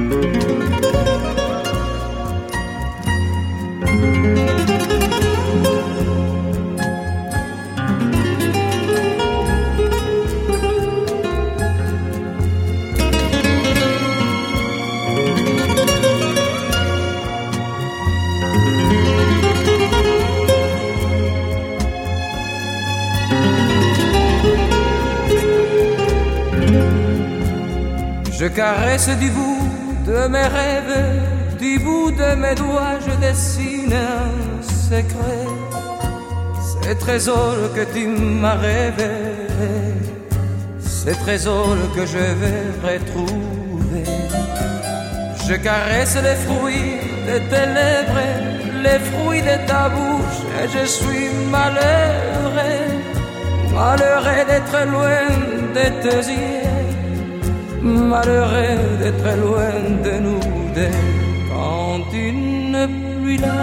Je caresse du bout de mes rêves, du bout de mes doigts, je dessine un secret. Ces trésors que tu m'as révélés, ces trésors que je vais retrouver. Je caresse les fruits de tes lèvres, les fruits de ta bouche, et je suis malheureux, malheureux d'être loin de tes yeux. Malheureux d'être loin de nous deux. Quand tu n'es plus là,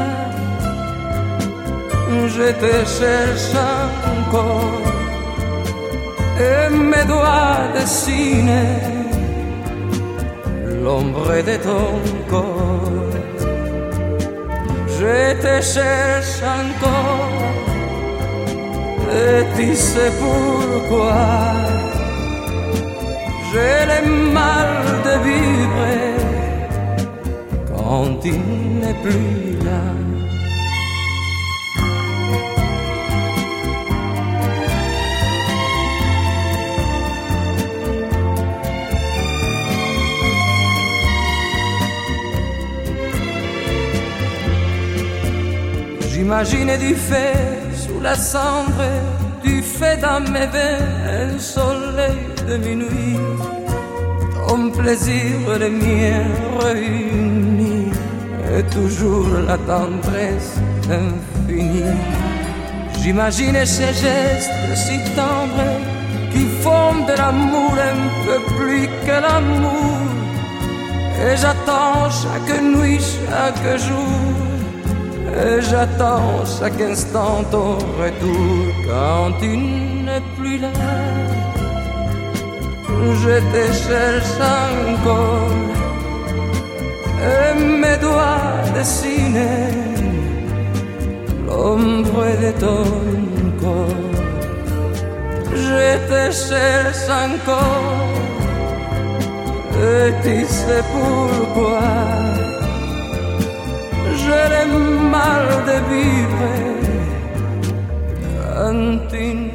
je te cherche encore, et mes doigts dessinent l'ombre de ton corps. Je te cherche encore, et tu sais pourquoi. J'ai le mal de vivre quand tu n'es plus là. J'imagine du feu sous la cendre, du feu dans mes veines, un soleil de minuit, ton plaisir les miens réunis, et toujours la tendresse infinie. J'imagine ces gestes si tendres qui font de l'amour un peu plus que l'amour, et j'attends chaque nuit, chaque jour, et j'attends chaque instant ton retour. Quand tu n'es plus là, je te cherche encore, et mes doigts dessinent l'ombre de ton corps. Je te cherche encore, et tu sais pourquoi. J'ai le mal de vivre quand tu